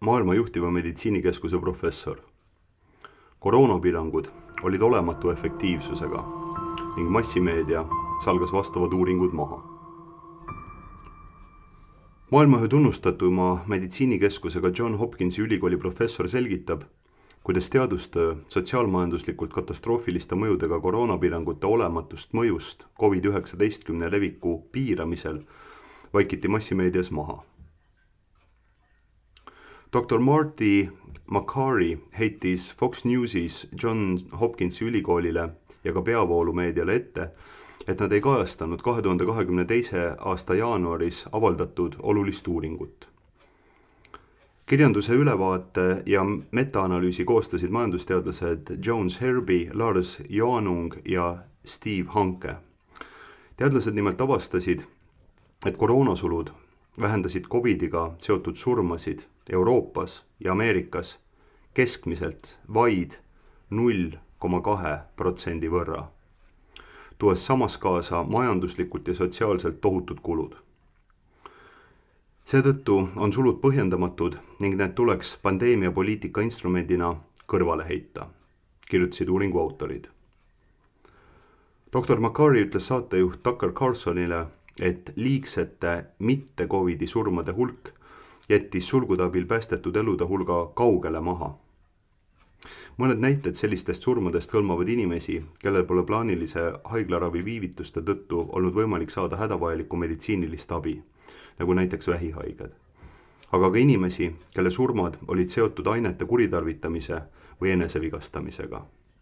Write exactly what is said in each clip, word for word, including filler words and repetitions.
maailma juhtiva meditsiinikeskuse professor. Koroonapiirangud olid olematu efektiivsusega ning massimeedia salgas vastavad uuringud maha. Maailma ühe tunnustatuma meditsiinikeskusega John Hopkinsi ülikooli professor selgitab, kuidas teadustöö sotsiaalmajanduslikult katastroofiliste mõjudega koroonapiirangute olematust mõjust covid üheksateist leviku piiramisel vaikiti massimeedias maha. doktor Marty Makary heitis Fox Newsis John Hopkinsi ülikoolile ja ka peavoolumeediale ette, et nad ei kajastanud kahe tuhande kahekümne teise aasta jaanuaris avaldatud olulist uuringut. Kirjanduse ülevaate ja metaanalüüsi koostasid majandusteadlased Jones Herby, Lars Joanung ja Steve Hanke. Teadlased nimelt avastasid, et koroonasulud vähendasid covidiga seotud surmasid Euroopas ja Ameerikas keskmiselt vaid null koma kaks protsenti võrra, tuues samas kaasa majanduslikult ja sotsiaalselt tohutud kulud. Seetõttu on sulud põhjendamatud ning need tuleks pandeemiapoliitika instrumendina kõrvale heita, kirjutasid uuringu autorid. doktor Makary ütles saatejuht Tucker Carlsonile, et liigsete mitte-covidi surmade hulk jättis sulgude abil päästetud elude hulga kaugele maha. Mõned näited sellistest surmadest hõlmavad inimesi, kellel pole plaanilise haiglaravi viivituste tõttu olnud võimalik saada hädavajalikku meditsiinilist abi, nagu näiteks vähihaiged. Aga ka inimesi, kelle surmad olid seotud ainete kuritarvitamise või enesevigastamisega.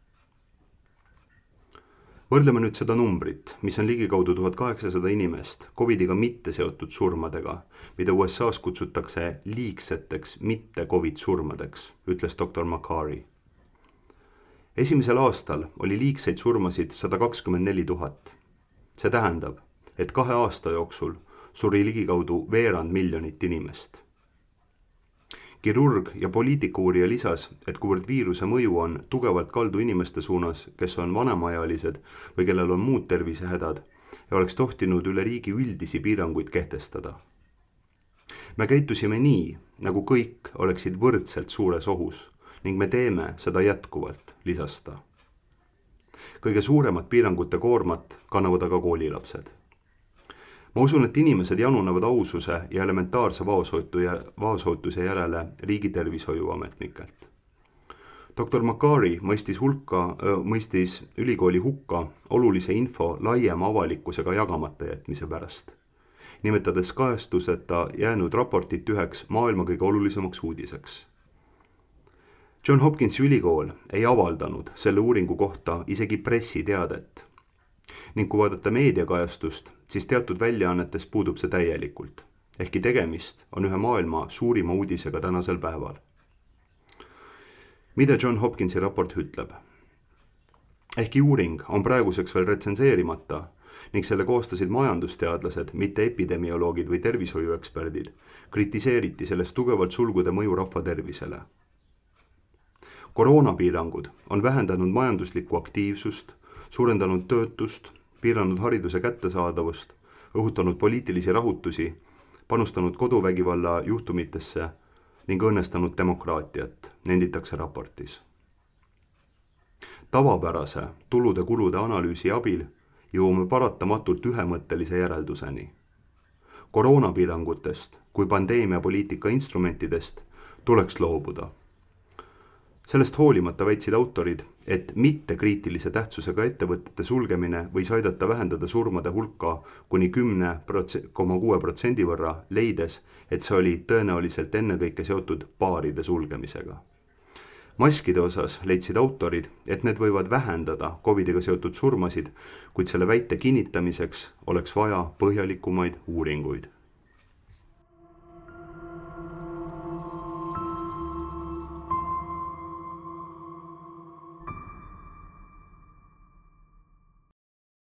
Võrdleme nüüd seda numbrit, mis on ligikaudu tuhat kaheksasada inimest covidiga mitte seotud surmadega, mida U S A-s kutsutakse liigseteks mitte-covid surmadeks, ütles doktor Makary. Esimesel aastal oli liigseid surmasid sada kakskümmend neli tuhat. See tähendab, et kahe aasta jooksul suri ligikaudu veerand miljonit inimest. Kirurg ja poliitikuurija lisas, et kuivõrd viiruse mõju on tugevalt kaldu inimeste suunas, kes on vanemaealised või kellel on muud tervisehädad, ja oleks tohtinud üle riigi üldisi piiranguid kehtestada. Me käitusime nii, nagu kõik oleksid võrdselt suures ohus ning me teeme seda jätkuvalt, lisas ta. Kõige suuremat piirangute koormat kannavad aga koolilapsed. Ma usun, et inimesed janunevad aususe ja elementaarse vaoshoituse järele riigi tervishoiuametnikelt. doktor Makary mõistis, hulka, mõistis ülikooli hukka olulise info laiema avalikkusega jagamata jätmise pärast, nimetades kajastuseta jäänud raportit üheks maailma kõige olulisemaks uudiseks. John Hopkinsi ülikool ei avaldanud selle uuringu kohta isegi pressiteadet. Ning kui vaadata meediakajastust, siis teatud väljaannetes puudub see täielikult, ehkki tegemist on ühe maailma suurima uudisega tänasel päeval. Mida John Hopkinsi raport ütleb? Ehkki uuring on praeguseks veel retsenseerimata ning selle koostasid majandusteadlased, mitte epidemioloogid või tervishoiueksperdid, kritiseeriti sellest tugevalt sulgude mõju rahva tervisele. Koroonapiirangud on vähendanud majanduslikku aktiivsust, suurendanud töötust, piiranud hariduse kättesaadavust, õhutanud poliitilisi rahutusi, panustanud koduvägivalla juhtumitesse ning õnnestanud demokraatiat, nenditakse raportis. Tavapärase tulude-kulude analüüsi abil jõuame paratamatult ühemõttelise järelduseni. Koroonapiirangutest kui pandeemiapoliitika instrumentidest tuleks loobuda. Sellest hoolimata väitsid autorid, et mitte kriitilise tähtsusega ettevõtete sulgemine võis aidata vähendada surmade hulka kuni kümme koma kuus protsenti võrra, leides, et see oli tõenäoliselt ennekõike seotud baaride sulgemisega. Maskide osas leidsid autorid, et need võivad vähendada covidiga seotud surmasid, kuid selle väite kinnitamiseks oleks vaja põhjalikumaid uuringuid.